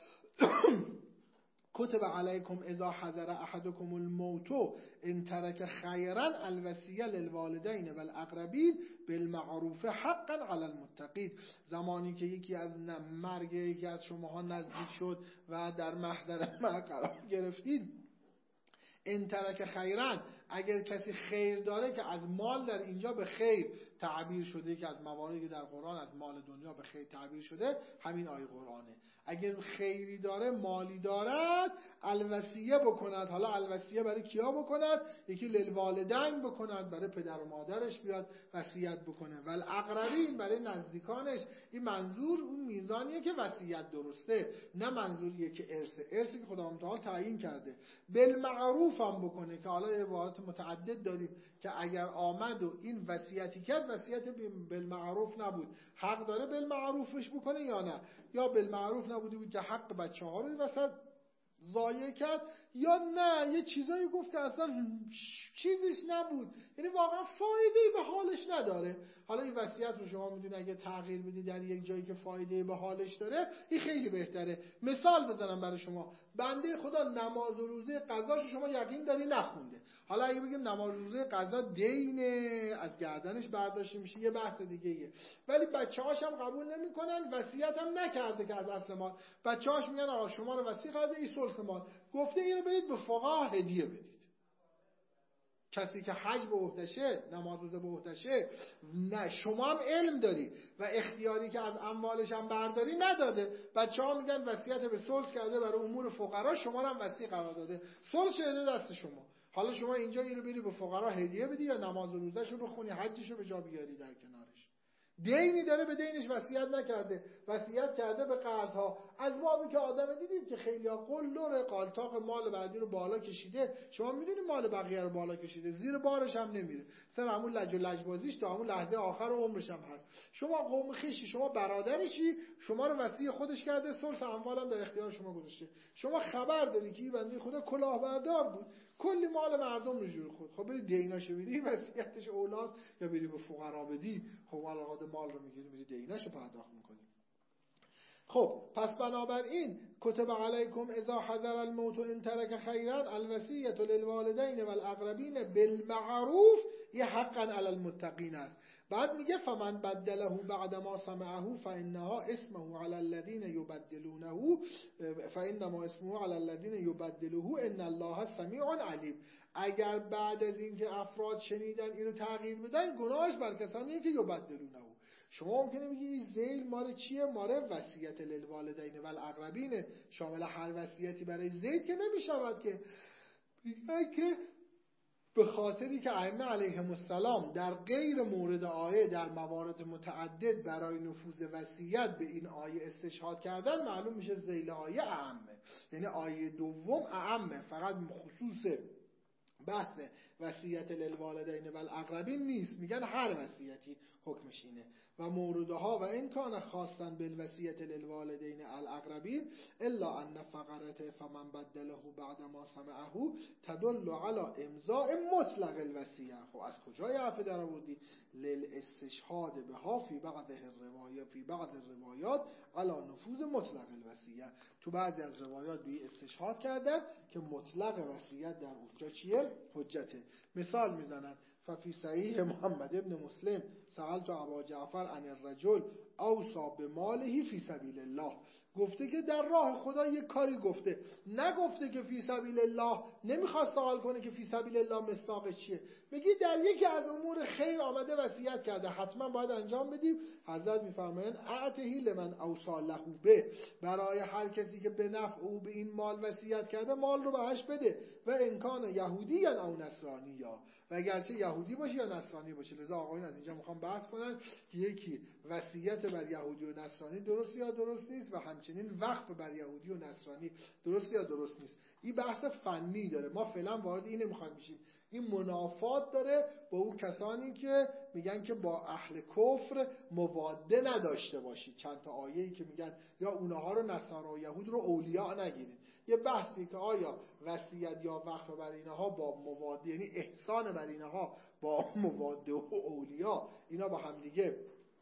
کتب علیکم اذا حضر احدکم الموت ان ترک خیرا الوصیه للوالدین والاقربین بالمعروف حقا علی المتقین. زمانی که یکی از مرگ یکی از شماها نزدیک شد و در محضر مرگ قرار گرفتید، ان ترک خیرا، اگر کسی خیر داره، که از مال در اینجا به خیر تعبیر شده، که از مواردی در قرآن از مال دنیا به خیر تعبیر شده همین آیه قرآنه. اگر خیری داره، مالی دارد، الوصیه بکند. حالا الوصیه برای کیا بکند؟ یکی للوالدین بکند، برای پدر و مادرش بیاد وصیت بکنه، و الاقربین برای نزدیکانش. این منظور اون میزانیه که وصیت درسته، نه منظوریه که ارث ارثی که خدا متعال تعیین کرده. بالمعروف هم بکنه، که حالا عبارات متعدد داریم که اگر آمد و این وصیتی کرد وصیت بالمعروف نبود، حق داره بالمعروفش بکنه یا نه، یا بالمعروف نبودی بود که حق بچه ها رو وسط ضایع کرد، یا نه یه چیزایی گفت که اصلا چیزش نبود، یعنی واقعا فایده‌ای به حالش نداره. حالا این وصیت رو شما میدونید اگه تغییر بدی در یک جایی که فایده‌ای به حالش داره، این خیلی بهتره. مثال بزنم برای شما، بنده خدا نماز و روزه قضاشو شما یقین داری نخونده، حالا اگه بگیم نماز و روزه قضا دینه از گردنش برداشته میشه، یه بحث دیگه ایه. ولی بچه‌هاش هم قبول نمی‌کنن، وصیت هم نکرده که از اصل مال، بچه‌هاش میگن آقا شما رو وصیت کرده این ثلث مال، گفته اینو برید به فقها هدیه بدید. کسی که حج به عهدشه، نماز روزه به عهدشه، نه شما هم علم داری و اختیاری که از اموالش هم برداری نداده. بچه‌ها میگن وصیت به ثلث کرده برای امور فقرا، شما رو هم وصی قرار داده، ثلث شده دست شما. حالا شما اینجا اینو بری به فقرا هدیه بدی یا نماز روزهشو بخونی، حجشو به جا بیاری در کنارش. دینی داره به دینش وصیت نکرده، وصیت کرده به قرضها. از بابی که آدم دیدید که خیلی‌ها قلدر قالتاق مال بعدی رو بالا کشیده، شما میدونید مال بقیه رو بالا کشیده، زیر بارش هم نمیره، سر همون لج و لجبازیش تا همون لحظه آخر عمرش هم هست. شما قوم خویشی، شما برادرشی، شما رو وصی خودش کرده، ثلث اموالم در اختیار شما گذاشته. شما خبر داری که این بنده خدا کلاهبردار بود، کلی مال مردم رو جور خود، خب بری دیناشو بدی، وصیتش اولاست، یا بری به فقرا بدی، خب علاقه مال رو میگیری میری دیناشو پرداخت میکنی. خب پس بنابراین کتب علیکم اذا حضر الموت ان ترک خیرا الوصیة للوالدین والاقربین بالمعروف، یه حقا علی المتقین است. بعد میگه فمن بدله بعد ما سمعه فانها اسمه علی الذین یبدلونه فانما اسمه علی الذین یبدلوه ان الله سمیع علیم. اگر بعد از اینکه افراد شنیدن اینو تغییر بدن، گناهش بر کسانیه که یبدلونه. شما ممکنه بگی این ذیل ماره چیه؟ ماره وصیت للوالدین والاقربین، شامل هر وصیتی برای ذیل که نمیشود، که میگه که به خاطری که ائمه علیهم السلام در غیر مورد آیه در موارد متعدد برای نفوذ وصیت به این آیه استشهاد کردن، معلوم میشه ذیل آیه اعمه، یعنی آیه دوم اعمه، فقط خصوص بحث وصیت للوالدین و الاقربین نیست، میگن هر وصیتی حکمش اینه. و موردها و این کان خاصا بالوصیت للوالدین الاقربین الا ان فقرته فمن بدله بعد ما سمعه تدل علی امضاء مطلق الوصیه. خب از کجای حرف در آوردی؟ للاستشهاد بها فی بعض الروایات فی بعض الروایات علی نفوذ مطلق الوصیه. تو بعضی از روایات به استشهاد کردن که مطلق وصیت در اونجا چیه؟ حجته. مثال میزنن ففی صحیح محمد ابن مسلم سألت ابا جعفر عن الرجل اوصى بماله فی سبیل الله. گفته که در راه خدا یک کاری گفته، نگفته که فی سبیل الله. نمیخواد سوال کنه که فی سبیل الله مصداقش چیه. بگی در یکی از امور خیر آمده وصیت کرده، حتما باید انجام بدیم. حضرت میفرمایند اعطهی لمن اوصى له به، برای هر کسی که به نفع او به این مال وصیت کرده مال رو بهش بده. و امکان یهودی یا او نصرانی، یا و اگرچه یهودی باشه یا نصرانی باشه. لذا آقایون از اینجا میخوام بحث کنن که یکی وصیت بر یهودی و نصرانی درست یا درست نیست و همچنین وقف بر یهودی و نصرانی درست یا درست نیست. این بحث فنی داره، ما فعلا وارد این نمیخوایم بشیم. این منافات داره با اون کسانی که میگن که با اهل کفر مواده نداشته باشید. چند تا آیه‌ای که میگن یا اونها رو نصارا و یهود رو اولیاء نگیرید. یه بحثی که آیا وصیت یا وقف بر اینها با مواده، یعنی احسان بر اینها با مواده و اولیاء، اینا با همدیگه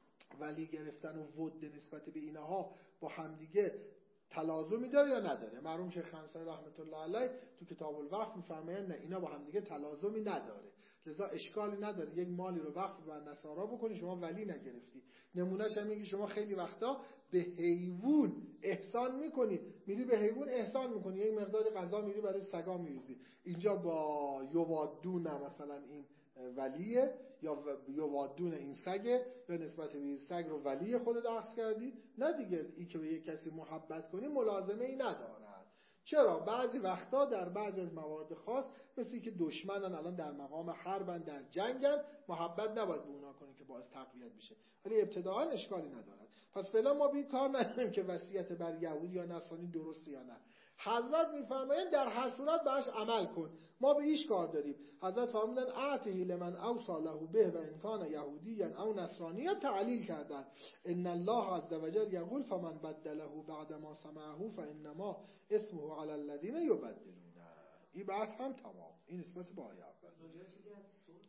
ولی گرفتن و ود نسبت به اینها با همدیگه تلازمی داره یا نداره؟ مرحوم شیخ خنسایی رحمت الله علیه تو کتاب الوقف میفرمایند نه، اینا با همدیگه تلازمی نداره. لذا اشکالی نداره یک مالی رو وقف بر نصارا بکنی، شما ولی نگرفتی. نمونهش هم میگی شما خیلی وقتا به حیوان احسان میکنی، میری به حیوان احسان میکنی، یک مقدار غذا میری برای سگا میریزی. اینجا با یوادون مثلا این ولیه یا یوادون این سگه، یا نسبت به این سگ رو ولی خودت اخذ کردی. نه دیگه، این که به یک کسی محبت کنی ملازمه ای ندارد. چرا؟ بعضی وقتا در بعضی از موارد خاص مثل که دشمنن الان در مقام حربن، در جنگن، محبت نباید به اونا کنی که باعث تقویت بشه، ولی ابتداعا اشکالی ندارد. پس فعلا ما بی کار نداریم که وصیت بر یهودی یا نصرانی درسته یا نه. حضرت میفرمایند در هر صورت بهش عمل کن، ما به ایش کار داریم. حضرت فرمودن اعطه لمن اوصى له به و ان کان یهودیا او نصرانیا، تعلیل کردن ان الله عز وجل یقول فمن بدله بعد ما سمعه فانما اسمه علی الذین یبدلون. این بحث هم تمام. این نسبت به آیه اول. چیزی از صلح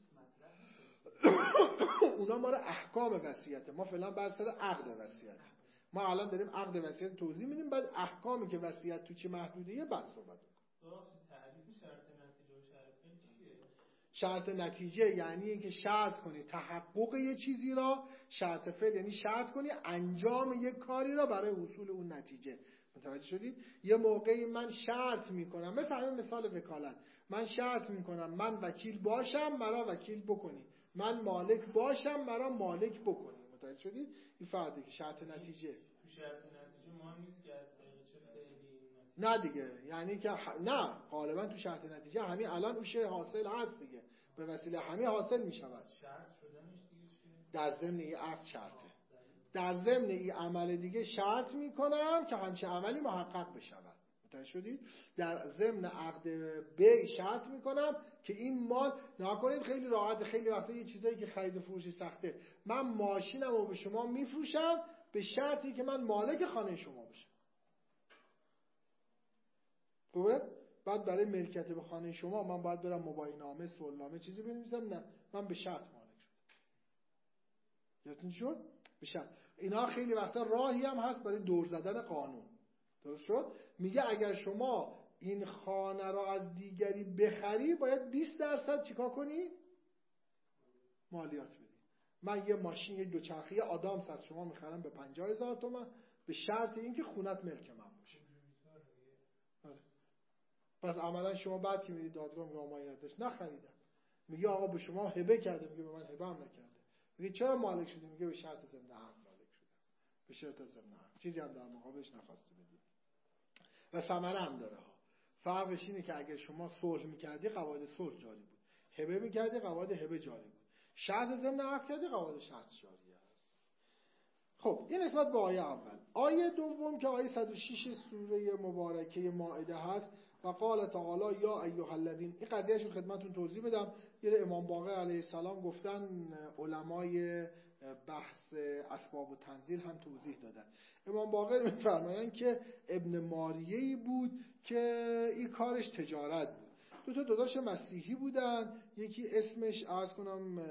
مطرح اونا ما رو احکام وصیت، ما فعلا بر سر عقد وصیت. ما الان داریم عقد وصیت توضیح میدیم، بعد احکامی که وصیت تو چه محدودیه بعد صحبت کنیم. تعریف شرط نتیجه و شرط چیه؟ شرط نتیجه یعنی اینکه شرط کنی تحقق یه چیزی را، شرط فعل یعنی شرط کنی انجام یک کاری را برای حصول اون نتیجه. متوجه شدید؟ یه موقعی من شرط میکنم، مثل همین مثال وکالت، من شرط میکنم من وکیل باشم مرا وکیل بکنی، من مالک باشم مرا مالک بکنی. متوجه شدید؟ این فرقی که شرط نتیجه. تو شرط نتیجه مهم نیست که از طریق چه فعلی. نه دیگه، یعنی که ح... نه غالبا تو شرط نتیجه همین الان اون شی حاصل هست دیگه، به وسیله همین حاصل میشود. شرط شدنش دیگه چیه؟ در ضمن این عقد شرطه. در ضمن این عمل دیگه شرط میکنم که همچین عملی محقق بشود. متوجه شدید؟ در ضمن عقد بیع شرط میکنم که این مال، نکنید خیلی راحت، خیلی وقتا یه چیزایی که خرید و فروش سخته، من ماشینم رو به شما میفروشم به شرطی که من مالک خانه شما بشم. خوبه؟ بعد برای ملکیت به خانه شما من باید برم مباینامه، صلحنامه چیزی بنویسم؟ نه، من به شرط مالک شدم. یادتون شد؟ به شرط. اینا خیلی وقتا راهی هم هست برای دور زدن قانون. درست شد؟ میگه اگر شما این خانه را از دیگری بخری باید بیست درصد چیکار کنی؟ مالیات بدی. من یه ماشین، یه دوچرخه آدامس از شما میخرم به پنجاه هزار تومان به شرط اینکه خونت ملک من باشه. پس عملا شما بعد که میری دادگاه میگه ما یادش نخریدم، میگه آقا به شما هبه کرده، میگه به من هبه هم نکرده، میگه چرا مالک شدی؟ میگه به شرط ضمن عقد مالک شدم، به شرط ضمن عقد، چیزی هم در مقابلش نخواسته بدی. و ثمره هم داره ها. فرقش اینه که اگه شما صلح میکردی قواعد صلح جاری بود، هبه میکردی قواعد هبه جاری بود، شرط ضمن عقد کردی قواعد شرط جاری است. خب این نسبت به آیه اول. آیه دوم که آیه صد و شش سوره مبارکه مائده هست، و قال تعالی یا ایها الذین. این قضیهش رو خدمتتون توضیح بدم. یه امام باقر علیه السلام گفتن، علمای بحث اسباب و تنزیل هم توضیح دادن. امام باقر میفرمایند که ابن ماریه‌ای بود که این کارش تجارت بود. دو تا داداش مسیحی بودن، یکی اسمش عرض کنم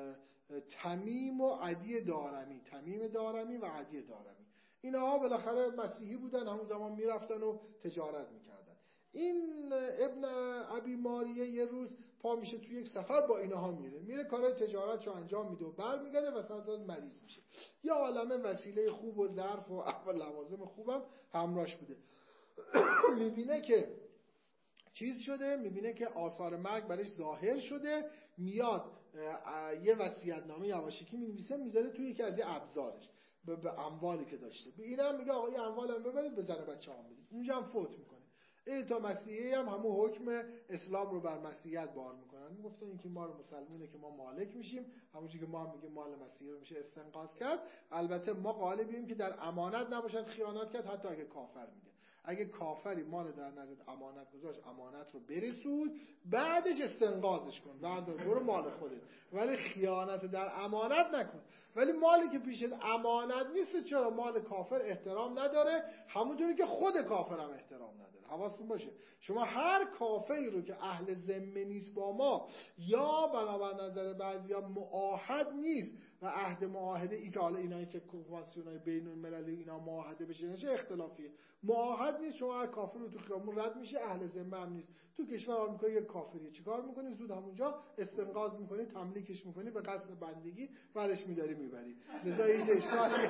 تمیم و عدی دارمی، تمیم دارمی و عدی دارمی. اینها بالاخره مسیحی بودن، همون زمان میرفتن و تجارت میکردن. این ابن ابی ماریه یه روز پا میشه توی یک سفر با اینها میره میره کارهای تجارتشو انجام میده و برمیگرده و مثلا مریض میشه. یه عالمه وسیله خوب و ظرف و لوازم خوبم همراهش بوده. میبینه که چیز شده، میبینه که آثار مرگ برش ظاهر شده، میاد یه وصیت‌نامه یواشکی مینویسه میذاره توی یکی از ابزارش به, به اموالی که داشته. به اینم میگه آقا این اموالم ببرید به زن بچه‌ام بدید. اونجا هم فوت میکنه. این تا مسیحی هم همون حکم اسلام رو بر مسیحیت بار میکنن. میگفتن این که ما رو مسلمونه که ما مالک میشیم، همونجوری که ما هم میگیم مال مسیحی رو میشه استنقاض کرد. البته ما قالبیم که در امانت نباشد خیانت کرد، حتی اگه کافر میگه. اگه کافری مال در نزد امانت گذاشت، امانت رو برسود، بعدش استنقاضش کن، بعد برو مال خودت، ولی خیانت در امانت نکن. ولی مالی که پیشت امانت نیست، چرا مال کافر احترام نداره، همونطوری که خود کافر هم احترام نداره. حواستون باشه شما هر کافری رو که اهل ذمه نیست با ما، یا بنابر نظر بعضیا معاهد نیست و عهد معاهده ای که حالا اینایی که کنوانسیونای بین المللی اینا معاهده بشه نشه اختلافیه، معاهد نیست، شما هر کافر رو تو خیابون رد میشه، اهل ذمه هم نیست. تو کشور آمریکا یک کافریه، چیکار میکنی؟ زود همونجا استنقاض میکنی، تملیکش میکنی، به قصد بندگی ورش میداری میبری. لذا هیچ اشکالی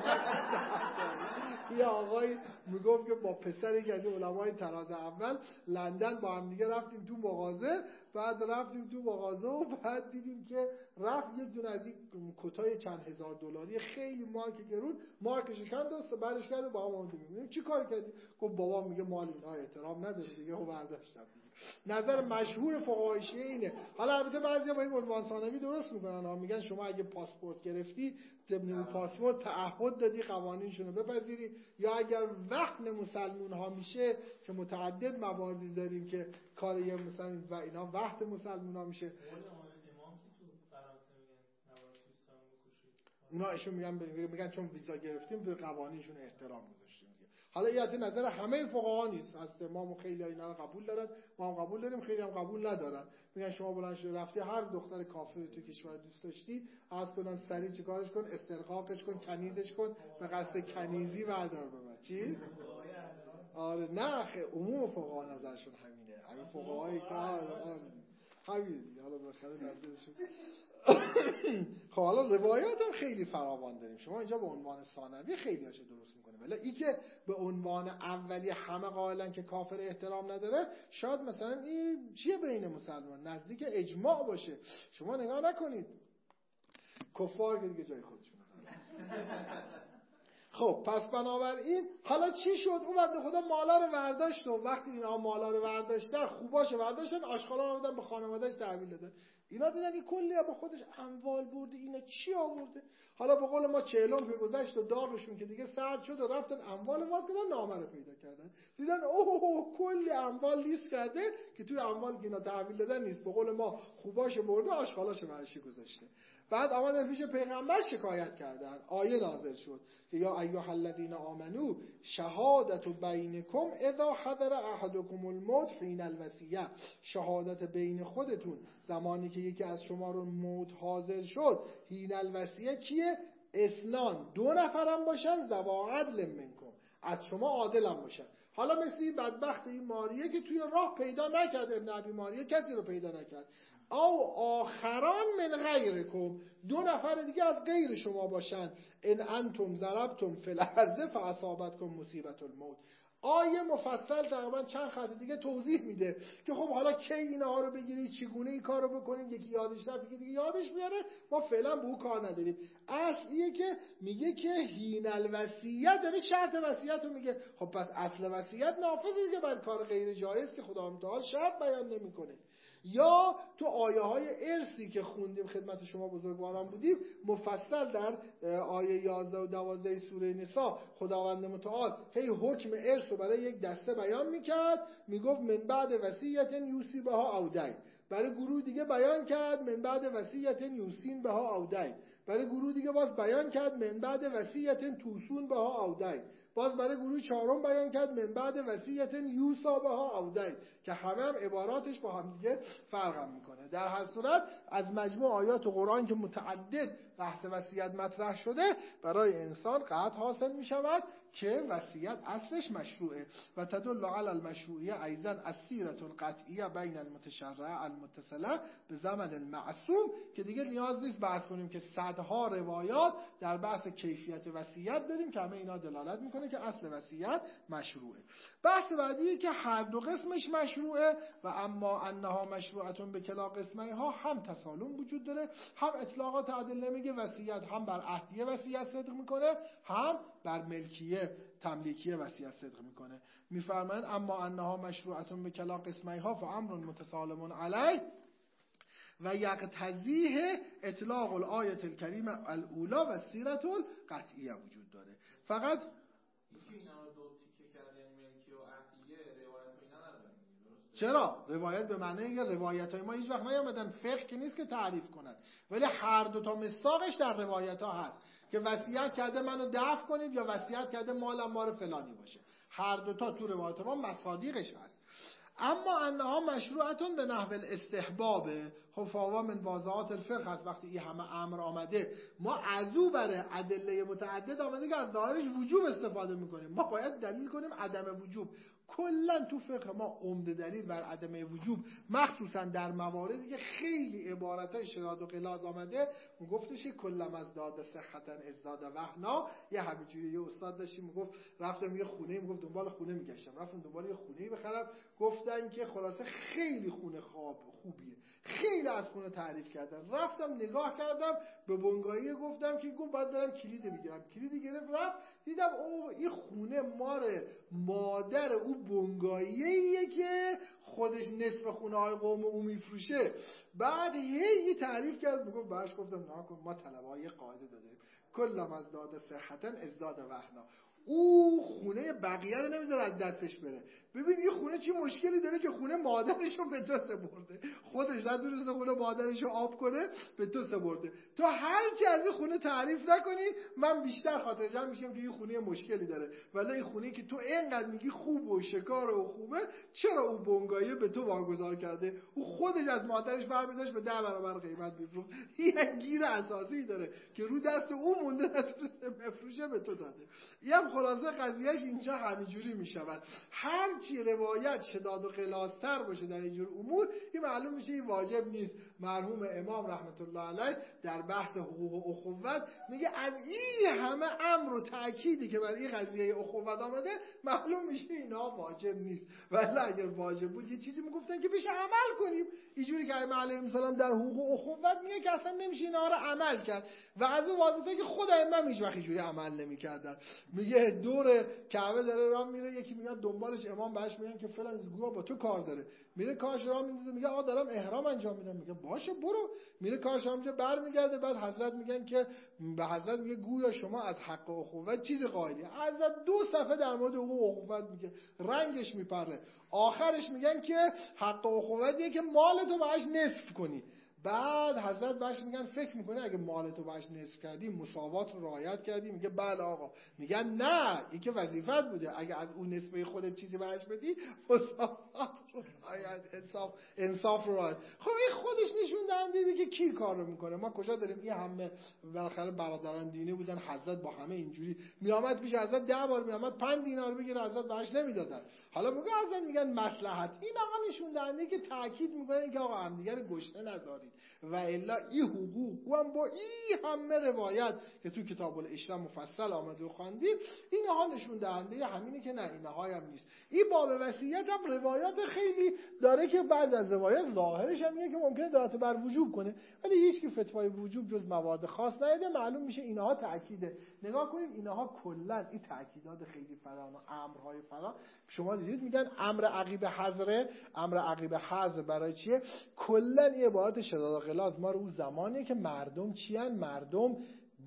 یه آقای میگفت که با پسری که از علمای طراز اول لندن با هم دیگه رفتیم تو مغازه، بعد رفتیم تو مغازه و بعد دیدیم که رفت یک دونه از این کتای چند هزار دلاری خیلی مارک گرون، مارکش کند و برش کرد با هم اومدیم. چی کار کردی؟ گفت بابا میگه مال اینا احترام نداره دیگه و برداشتم. نظر مشهور فقهای شیعه اینه. حالا البته بعضیا با این عنوان ثانوی درست میکنن ها، میگن شما اگه پاسپورت گرفتی ضمن اون پاسپورت تعهد دادی قوانینشون رو بپذیری، یا اگر وقت مسلمون ها میشه که متعدد مواردی داریم که کار یه مثلا و اینا وقت مسلمون ها میشه، اونا ایشون میگن میگن چون ویزا گرفتیم به قوانینشون احترام گذاشتیم. حالا این نظر همه فقها نیست، از امام خیلی اینا رو قبول دارن، ما هم قبول داریم، خیلی هم قبول ندارن. میگن شما بلند شده رفتی هر دختر کافری تو کشور دوست داشتی، عرض کنم سریع چیکارش کن، استرقاقش کن، کنیزش کن، به قصد کنیزی بردار ببر. چی؟ آره نه خیلی عموم فقها نظرشون همینه، همین فقهای کار همین دیگه. حالا بالاخره نظرشون خب حالا روایات هم خیلی فراوان داریم. شما اینجا به عنوان ثانوی خیلی هاشه درست میکنه، ولی این که به عنوان اولی همه قائلن که کافر احترام نداره، شاید مثلا این چیه بین مسلمان نزدیک اجماع باشه. شما نگاه نکنید کفار که دیگه جای خودشون دارن. خب پس بنابراین حالا چی شد؟ اون بنده خدا مالا رو برداشت و وقتی اینا مالا رو برداشتن، خوباشو برداشتن، آشغالا رو بردن به خانواده‌اش تحویل دادن. اینا دیدن که کلی با خودش اموال برده، اینا چی آورده؟ حالا به قول ما چهلم که گذشت و داغشون که دیگه سرد شد و رفتن اموال واس کردن، نامه رو پیدا کردن، دیدن اوه کلی اموال لیست کرده که توی اموال که اینا تحویل دادن نیست، به قول ما خوباشو برده، آشغالاشو برش گذاشته. بعد آمدن پیش پیغمبر شکایت کردن، آیه نازل شد که یا ایها الذین آمنو شهادت بینکم اذا حضر احدکم الموت حین الوصیه، شهادت بین خودتون زمانی که یکی از شما رو موت حاضر شد، حین الوصیه کیه؟ اثنان، دو نفرم باشن، ذوا عدل منکم، از شما عادل هم باشن. حالا مثل این بدبخت این ماریه که توی راه پیدا نکرد، ابن ابی ماریه کسی رو پیدا نکرد، او آخران من غیرکم، دو نفر دیگه از غیر شما باشن، ان انتم ضربتم فی الارض فاصابتکم مصیبت الموت. آیه مفصل تقریبا چند خط دیگه توضیح میده که خب حالا کی اینها رو بگیرید، چگونه این کار رو بکنید، یکی یادش رفت یکی دیگه یادش میاره، ما فعلا به اون کار نداریم. اصلیه که میگه که حین الوصیه، داره شرط وصیت رو میگه. خب پس اصل وصیت نافذه دیگه، بعد کار غیر جایز که خدا متعال شرط بیان نمیکنه. یا تو آیه های ارثی که خوندیم خدمت شما بزرگواران بودیم، مفصل در آیه یازده و دوازده سوره نساء خداوند متعال هی حکم ارث رو برای یک دسته بیان میکرد، میگفت من بعد وصیت یوصی بها او دین. برای گروه دیگه بیان کرد من بعد وصیت یوصین بها او دین. برای گروه دیگه باز بیان کرد من بعد وصیت توصون بها او دین. باز برای گروه چهارم بیان کرد من بعد وصیت یوصا بها او دین، که همه هم عباراتش با هم دیگه فرق هم میکنه. در هر صورت از مجموع آیات قرآن که متعدد بحث وصیت مطرح شده، برای انسان قطع حاصل میشود که وصیت اصلش مشروعه. و تدل علی المشروعیه ایضا السیرة القطعیه بین المتشرع المتصله به زمن المعصوم، که دیگه نیاز نیست بحث کنیم که صدها روایات در بحث کیفیت وصیت داریم که همه اینا دلالت میکنه که اصل وصیت مشروعه. بحث بعدی که هر دو قسمش مشروعه و اما انها مشروعتون به کلا قسمها، هم تسالم وجود داره، هم اطلاقات ادله میگه وصیت هم بر عهدیه وصیت صدق میکنه، هم بر ملکیه تملیکیه وصیت صدق میکنه. میفرمایند اما انها مشروعتون به کلا قسمها فامر متسالم علیه و یقتضیه اطلاق الآیه الکریمه الاولی و سیرة القطعیه وجود داره. فقط چرا؟ روایت به معنی اینکه روایت های ما هیچ وقت نیامدن، فقه که نیست که تعریف کنن، ولی هر دو تا مصداقش در روایت ها هست که وصیت کرده منو دفع کنید یا وصیت کرده مالم مال فلانی باشه. هر دو تا تو روایت ما مصادیقش هست. اما انها مشروعتون به نحو الاستحباب، خفاوا من واضحات الفقه هست. وقتی این همه امر آمده، ما ازو بره ادله متعدد آمده که از ظاهرش وجوب استفاده میکنیم، ما باید دلیل کنیم عدم وجوب. کلا تو فقه ما عمده دلیل بر عدم وجوب، مخصوصا در مواردی که خیلی عبارتای شداد و غلاظ آمده، میگفتش که کلم از داد صحتا ازداد وهنا. یه همینجوری یه استاد داشتیم میگفت رفتم یه خونه، میگفت دنبال خونه میگشتم، رفتم دنبال یه خونه بخرم، گفتن که خلاصه خیلی خونه خواب خوبیه، خیلی از خونه تعریف کردن. رفتم نگاه کردم به بنگاهی، گفتم که گفت باید برم کلید بگیرم. کلید گرفت رفت، دیدم او این خونه مار مادر او بنگاهیه که خودش نصف خونه های قوم او میفروشه. بعد هی تعریف کرد، میگفت باش، گفتم نه کن، ما طلبه های قاعده دادیم کلم از داد صحتا ازداد وهنا. او خونه بقیه رو نمیذاره از دستش بره. ببین این خونه چی مشکلی داره که خونه مادرش رو به تو سپرده، خودش نتونسته خونه مادرش رو آب کنه، به تو سپرده. تو هر چی از این خونه تعریف نکنی من بیشتر خاطر جمع میشم که این خونه مشکلی داره، ولی این خونه که تو اینقدر میگی خوب و شکار و خوبه، چرا او بنگاهی به تو واگذار کرده؟ او خودش از مادرش برمی‌داشت به ده برابر قیمت میفروخت. این گیر اساسی داره که رو دست او مونده، نتونسته بفروشه، به تو داده. یه خلاصه قضیهش اینجا همینجوری میشود. هر چی روایت شداد و غلاظتر باشه در اینجور امور، این معلوم میشه این واجب نیست. مرحوم امام رحمت الله علیه در بحث حقوق و اخوت میگه از این همه امر و تأکیدی که برای این قضیه اخوت آمده، معلوم میشه اینا واجب نیست. ولی اگر واجب بود یه چیزی میگفتن که بشه عمل کنیم. اینجوری که ائمه علیهم السلام در حقوق و اخوت میگه که اصلا نمیشه اینا رو عمل کرد، و از اون واضحه که خود ائمه هیچ وقت اینجوری عمل نمیکردن. میگه دور کعبه داره راه میره، یکی میاد دنبالش، امام بهش میگن که فلان گویا با تو کار داره، میره کارش راه میندازه، میگه آقا دارم احرام انجام میدم، میگه باشه برو، میره کارش همونجا برمیگرده. بعد حضرت میگن که به حضرت میگه گویا شما از حق اخوت چیزی قائلی. حضرت دو صفحه در مورد حقوق اخوت میگه، رنگش میپره. آخرش میگن که حق اخوتیه که مال تو بهش نصف کنی. بعد حضرت بهش میگن فکر میکنه اگه مال تو بهش نصف کردی مساوات رو رعایت کردی؟ میگه بله آقا. میگن نه، این که وظیفت بوده، اگه از اون نصفه خودت چیزی بهش بدی مساوات رو رعایت، انصاف انصاف رو رعایت. خب این خودش نشون دهنده که کی کار رو میکنه. ما کجا داریم این همه بالاخره برادران دینی بودن، حضرت با همه اینجوری میامد پیش حضرت ده بار میامد پنج دینار بگیره، حضرت بهش نمیدادن. حالا میگه حضرت میگن مصلحت. این آقا نشون دهنده که تاکید میکنه که آقا همدیگه رو گشنه نذارید. و الا این حقوق هم با این همه روایت که تو کتاب الاشرا مفصل آمده و خواندیم، اینها نشون دهنده همینه که نه اینها هم نیست. این باب وصیت هم روایات خیلی داره که بعد از روایات ظاهرش هم اینه که ممکنه دارت بر وجوب کنه، ولی هیچ کی فتوای وجوب جز موارد خاص نداده. معلوم میشه اینها تاکیده. نگاه کنید اینها کلا این تاکیدات خیلی فراوان و امرهای فراوان شما دیدید میگن امر عقیب حذر. امر عقیب حذر برای چیه؟ کلا این عبارت شداد و غلاظ ما رو اون زمانیه که مردم چیان؟ مردم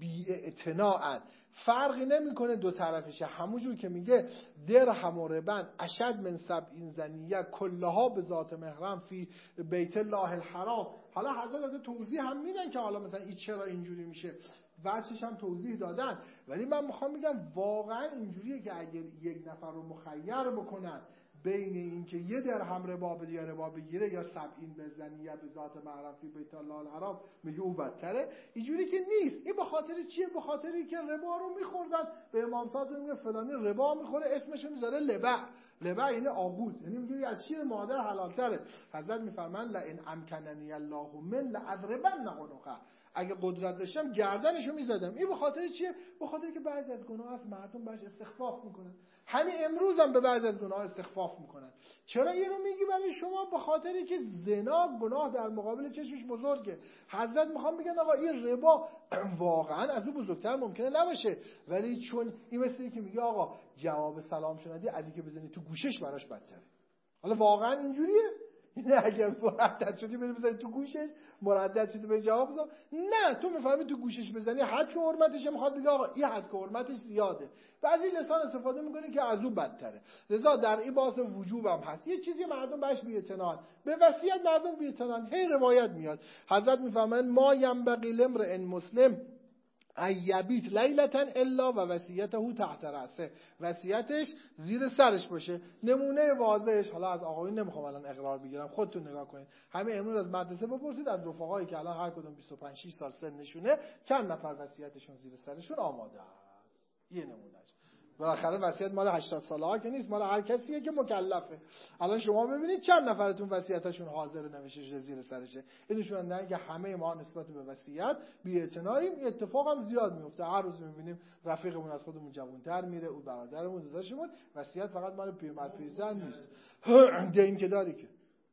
بی‌اعتناءن. فرقی نمیکنه دو طرفشه. همونجور که میگه درهم و ربن اشد من سبعین زنیه کلها به ذات محرم فی بیت الله الحرام. حالا حضرت توضیح هم میدن که حالا مثلا این چرا اینجوری میشه، وجهش هم توضیح دادن، ولی من میخوام بگم واقعا اینجوریه که اگر یک نفر رو مخیر بکنن بین این که یه درهم ربا بده یا ربا بگیره یا سبعین بزنی یا به ذات محرم فی بیت الله الحرام، میگه او بدتره. اینجوری که نیست. این به خاطر چیه؟ به خاطری که ربا رو میخوردن. به امام صادق میگه فلانی ربا میخوره، اسمش رو میذاره لبع. لبع یعنی آغوز، یعنی میگه از چیه مادر حلالتره. حضرت میفرمان لئن امکننی الله من لاضربن عنقه، اگه قدرت داشتم گردنشو میزدم. این به خاطر چیه؟ به خاطر که بعضی از گناه از مردم باش استخفاف میکنن. همین امروز هم به بعضی از گناه استخفاف میکنن. چرا اینو میگی برای شما؟ به خاطری که زنا گناه در مقابل چشمش بزرگه. حضرت میخوام بگن آقا این ربا واقعا از اون بزرگتر ممکنه نباشه، ولی چون این مثلی که میگه آقا جواب سلام شنیدی از اینکه بزنی تو گوشش براش بدتره. حالا واقعا اینجوریه؟ نه اگر مردد شدی بری بزنی تو گوشش، مردد شدی به جواب بزن، نه تو میفهمی تو گوشش بزنی حد که حرمتش میخواد بگه آقا این حد که حرمتش زیاده. بعضی لسان استفاده میکنه که از اون بدتره. لذا در این باعث وجوبم هست. یه چیزی مردم بهش بی‌اعتنان، به وصیت مردم بی‌اعتنان. هی روایت میاد حضرت میفهمن ما ینبغی لامرئ مسلم ایبیت لیلتا الا و وصیته تحت رأسه، وصیتش زیر سرش باشه. نمونه واضحش، حالا از آقایون نمیخوام الان اقرار بگیرم، خودتون نگاه کنید. همین امروز از مدرسه بپرسید از رفقایی که الان هر کدوم بیست و پنج شش سال سنشونه چند نفر وصیتشون زیر سرشون آماده است. یه نمونهش. بالاخره وصیت مال هشتاد ساله ها که نیست، مال هر کسیه که مکلفه. الان شما ببینید چند نفرتون وصیتشون حاضر نوشته زیر سرشه. این نشون میده که همه ما نسبت به وصیت بی‌اعتناییم. این اتفاق هم زیاد میفته. هر روز میبینیم رفیقمون از خودمون جوان‌تر میره، او برادرمون داداشمون. وصیت فقط مال پیرمرد پیرزن نیست. دین که داری که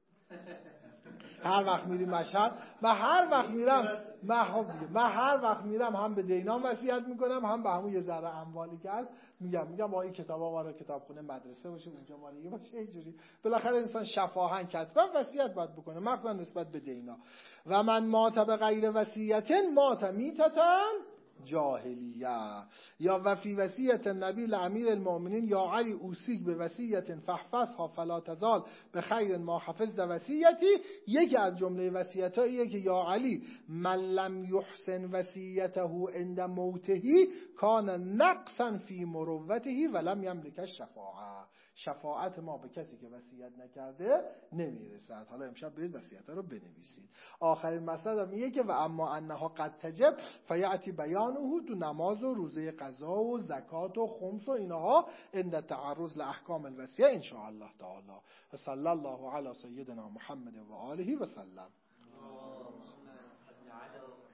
هر وقت میریم مشهد، من هر وقت میرم من خب دیگه من هر وقت میرم هم به دینام وصیت میکنم، هم به همون یه ذره اموالی کرد میگم میگم با این کتابا ما رو کتابخونه مدرسه باشه، اونجا مالی باشه. اینجوری بالاخره انسان شفاهن کتبا وصیت باید بکنه، مخصوصا نسبت به دینا. و من مات به غیر وصیت مات میتتن جاهلیه. یا و فی وصیت النبی لامیر المؤمنین یا علی اوصیک به وصیت فاحفظها فلا تزال به خیر ما حفظت وصیتی. یکی از جمله وصیتاییه که یا علی من لم یحسن وصیته عند موته کان نقصا فی مروته و لم یملک الشفاعه. شفاعت ما به کسی که وصیت نکرده نمیرسد. حالا امشب برید وصیت رو بنویسید. آخرین مسئله هم میگه که و اما انها قد تجب فیاتی بیانه تو نماز و روزه قضا و زکات و خمس و اینها عند تعرض لاحکام الوصیه ان شاء الله تعالی. و صلی الله علی سیدنا محمد و آله و سلم.